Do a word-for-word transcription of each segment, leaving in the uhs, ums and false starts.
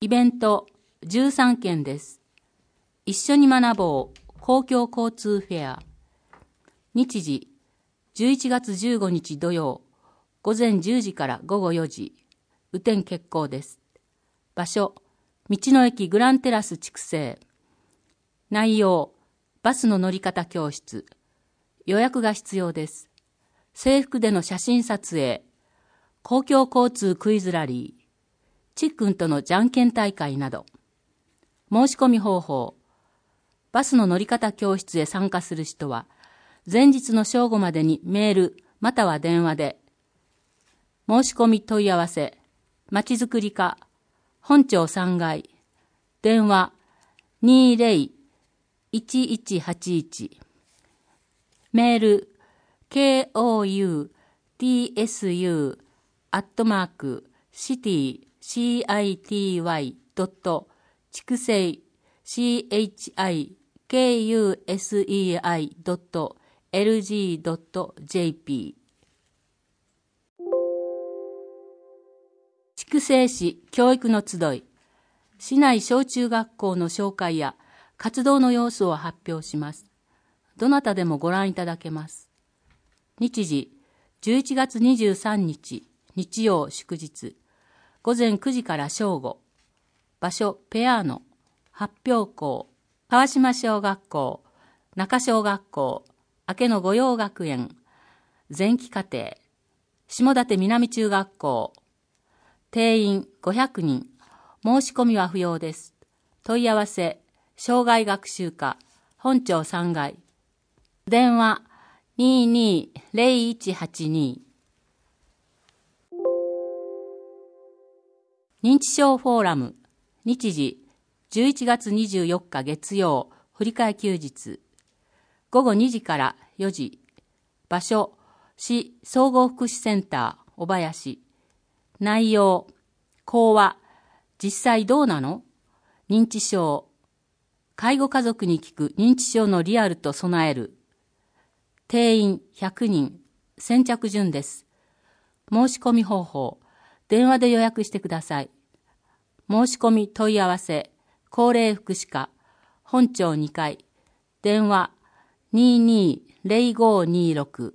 イベントじゅうさんけんです。一緒に学ぼう公共交通フェア。日時じゅういちがつじゅうごにち土曜、午前じゅうじから午後よじ、雨天決行です。場所、道の駅グランテラス筑西。内容、バスの乗り方教室。予約が必要です。制服での写真撮影、公共交通クイズラリー、ちっくんとのじゃんけん大会など。申し込み方法、バスの乗り方教室へ参加する人は、前日の正午までにメールまたは電話で、申し込み問い合わせ、まちづくり課、本町さんがい、電話にゼロ いちいちはちいち、メール ケーオーユーティーエスユー アットマークシティ シーアイティーワイ ドット筑西 シーエイチアイケーユーエスイーアイ ドットエルジー ドットジェーピー。筑西市教育の集い、市内小中学校の紹介や活動の様子を発表します。どなたでもご覧いただけます。日時じゅういちがつにじゅうさんにち日曜祝日、午前くじから正午。場所ペアーノ、発表校、川島小学校、中小学校、明けの御用学園、前期課程、下館南中学校。定員ごひゃくにん、申し込みは不要です。問い合わせ、障害学習課、本町さんがい。電話にーにーゼロいちはちに。認知症フォーラム、日時じゅういちがつにじゅうよっか月曜、振り替え休日、午後にじからよじ。場所、市総合福祉センター、小林。内容、講話、実際どうなの？認知症。介護家族に聞く認知症のリアルと備える。定員ひゃくにん、先着順です。申し込み方法、電話で予約してください。申し込み問い合わせ、高齢福祉課、本町にかい、電話にーにーゼロごにーろく。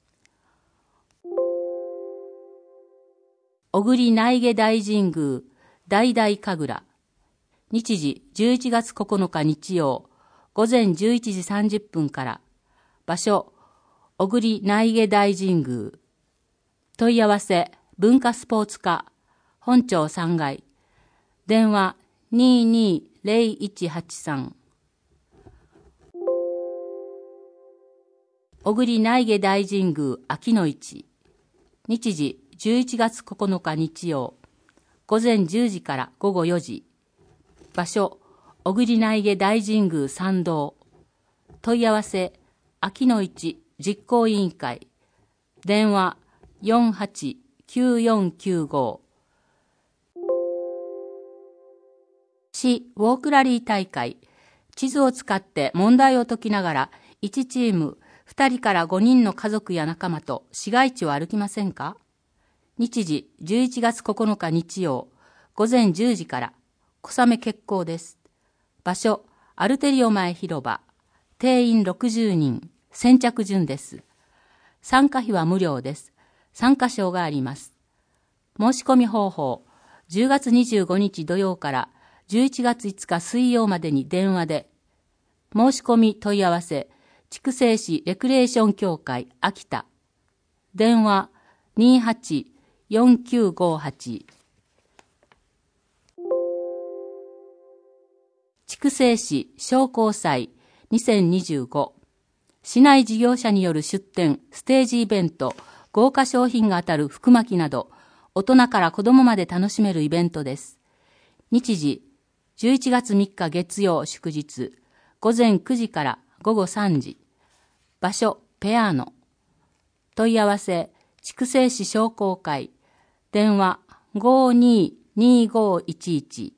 小栗内下大神宮、大々神楽。日時じゅういちがつここのか日曜、午前じゅういちじさんじゅっぷんから。場所、小栗内下大神宮。問い合わせ、文化スポーツ課、本町さんがい。電話にーにーゼロいちはちさん。小栗内下大神宮秋の市。日時じゅういちがつここのか日曜、午前じゅうじから午後よじ。場所、小栗内下大神宮参道。問い合わせ、秋の市実行委員会。電話よんはちきゅうよんきゅうご。市ウォークラリー大会。地図を使って問題を解きながら、いちチームふたりからごにんの家族や仲間と市街地を歩きませんか？日時じゅういちがつここのか日曜、午前じゅうじから。小雨決行です。場所、アルテリオ前広場。定員ろくじゅうにん、先着順です。参加費は無料です。参加賞があります。申し込み方法、じゅうがつにじゅうごにち土曜からじゅういちがついつか水曜までに電話で。申し込み問い合わせ、筑西市レクリエーション協会秋田。電話にーはちよんきゅうごはち。筑西市商工祭にせんにじゅうご。市内事業者による出展、ステージイベント、豪華商品が当たる福巻きなど、大人から子供まで楽しめるイベントです。日時、じゅういちがつみっか月曜祝日、午前くじから午後さんじ。場所、ペアーノ。問い合わせ、筑西市商工会。電話ごーにーにーごーいちいち。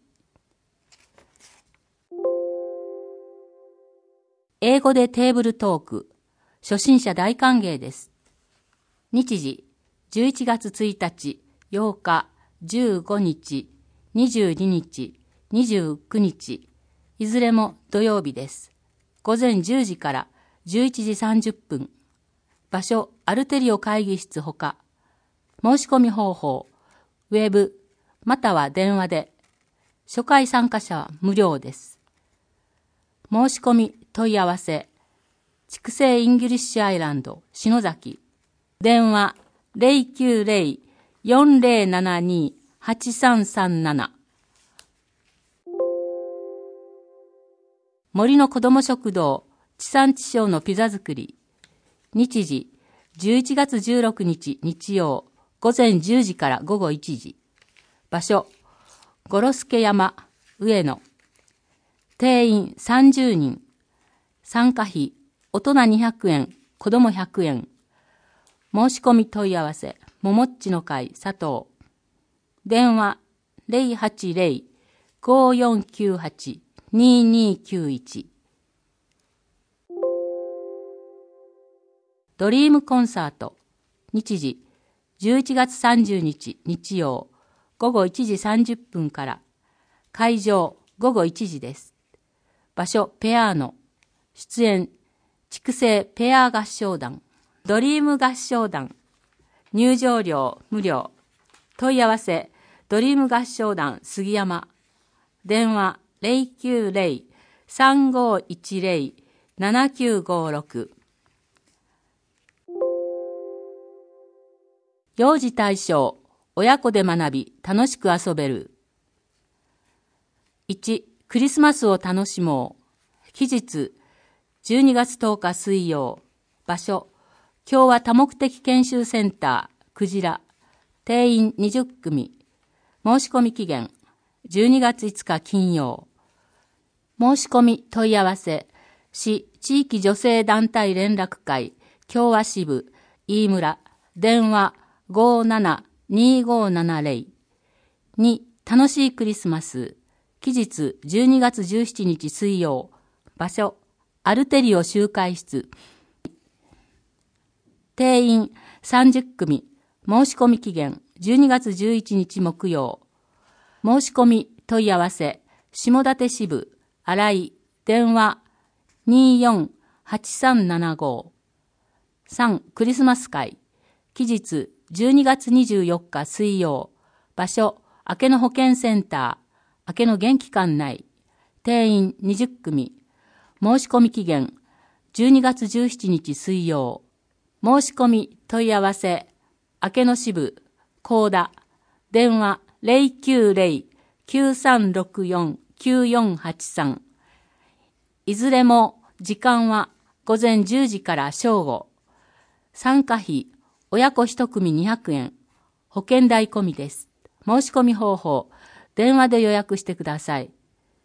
英語でテーブルトーク。初心者大歓迎です。日時じゅういちがつついたち、ようか、じゅうごにち、 にじゅうににち、にじゅうくにち、いずれも土曜日です。午前じゅうじからじゅういちじさんじゅっぷん。場所、アルテリオ会議室ほか。申し込み方法、ウェブ、または電話で。初回参加者は無料です。申し込み、問い合わせ。筑西インギリッシュアイランド、篠崎。電話、ゼロきゅうゼロ よんゼロななに はちさんさんなな。森の子ども食堂、地産地消のピザ作り。日時、じゅういちがつじゅうろくにち日曜、午前じゅうじから午後いちじ。場所、五呂助山、上野。定員さんじゅうにん。参加費、大人にひゃくえん、子供ひゃくえん。申し込み問い合わせ、ももっちの会佐藤。電話、ゼロはちゼロ ごよんきゅうはち ににきゅういち。ドリームコンサート。日時、じゅういちがつさんじゅうにち日曜、午後いちじさんじゅっぷんから。会場、午後いちじです。場所、ペアーノ。出演、筑西ペア合唱団。ドリーム合唱団。入場料無料。問い合わせ、ドリーム合唱団杉山。電話、ゼロきゅうゼロ さんごいちゼロ ななきゅうごろく。幼児対象、親子で学び、楽しく遊べる。いち、クリスマスを楽しもう。期日、じゅうにがつとおか水曜。場所、今日は多目的研修センター、クジラ。定員にじゅっくみ。申し込み期限、じゅうにがついつか金曜。申し込み問い合わせ、市地域女性団体連絡会、共和支部、飯村。電話、ごーなな にーごーななゼロ。に、楽しいクリスマス。期日じゅうにがつじゅうしちにち水曜。場所、アルテリオ集会室。定員さんじゅっくみ。申し込み期限じゅうにがつじゅういちにち木曜。申し込み問い合わせ、下館支部、新井。電話 にーよんはちさんななご。さん、クリスマス会。期日じゅうにがつにじゅうよっか水曜。場所、明けの保健センター、明けの元気館内。定員にじゅっくみ。申し込み期限じゅうにがつじゅうしちにち水曜。申し込み問い合わせ、明けの支部、高田。電話ゼロきゅうゼロ きゅうさんろくよん きゅうよんはちさん。いずれも時間は午前じゅうじから正午。参加費、親子一組にひゃくえん。保険代込みです。申し込み方法、電話で予約してください。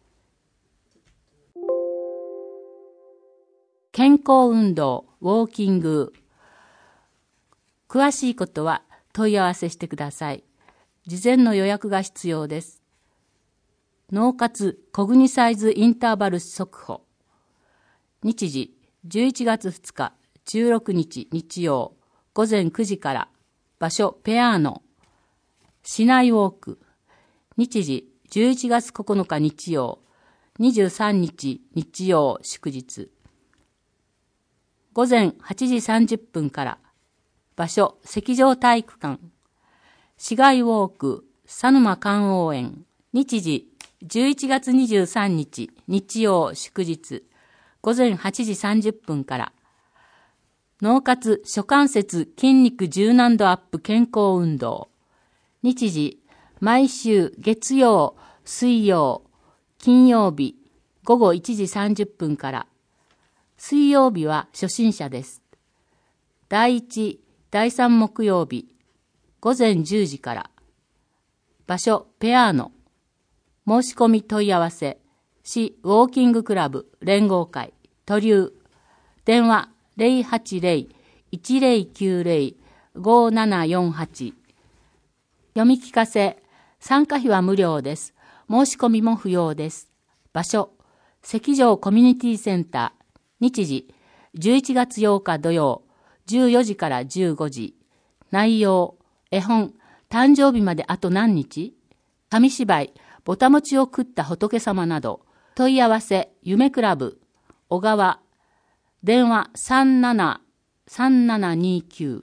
健康運動、ウォーキング。詳しいことは問い合わせしてください。事前の予約が必要です。脳活コグニサイズインターバル速歩。日時、じゅういちがつふつか、じゅうろくにち日曜、午前くじから。場所、ペアーノ。市内ウォーク。日時、じゅういちがつここのか日曜、にじゅうさんにち日曜祝日。午前はちじさんじゅっぷんから。場所、石上体育館。市街ウォーク、佐沼観応園。日時、じゅういちがつにじゅうさんにち日曜祝日。午前はちじさんじゅっぷんから。脳活諸関節筋肉柔軟度アップ健康運動。日時、毎週月曜、水曜、金曜日、午後いちじさんじゅっぷんから。水曜日は初心者です。だいいち、だいさん木曜日、午前じゅうじから。場所、ペアーノ。申し込み問い合わせ、市ウォーキングクラブ連合会、都留。電話ゼロはちゼロ いちゼロきゅうゼロ ごななよんはち。読み聞かせ、参加費は無料です。申し込みも不要です。場所、石上コミュニティセンター。日時、じゅういちがつようか土曜、じゅうよじからじゅうごじ。内容、絵本、誕生日まであと何日？紙芝居、 ぼたもちを食った仏様など、問い合わせ、夢クラブ、小川、電話さんななさんななにきゅう。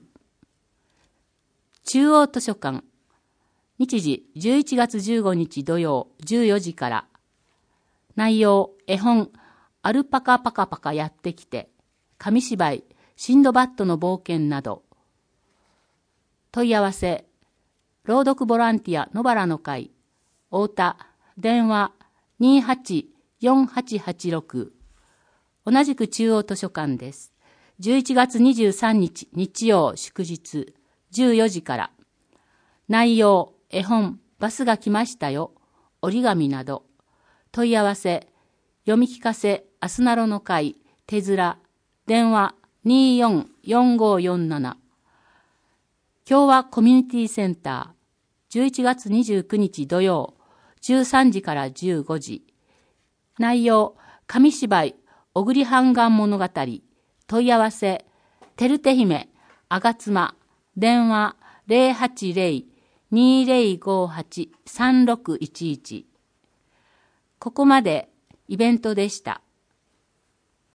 中央図書館、日時じゅういちがつじゅうごにち土曜じゅうよじから。内容、絵本、アルパカパカパカやってきて、紙芝居、シンドバッドの冒険など。問い合わせ、朗読ボランティア野原の会、太田、電話にーはちよんはちはちろく。同じく中央図書館です。じゅういちがつにじゅうさんにち日曜祝日じゅうよじから。内容、絵本、バスが来ましたよ、折り紙など。問い合わせ、読み聞かせ、アスナロの会、手面、電話にーよんよんごよんなな。共和コミュニティセンター、じゅういちがつにじゅうくにち土曜、じゅうさんじからじゅうごじ。内容、紙芝居、小栗半眼物語。問い合わせ、てるて姫、あがつま、電話ゼロはちゼロ にーゼロごはち さんろくいちいち。ここまでイベントでした。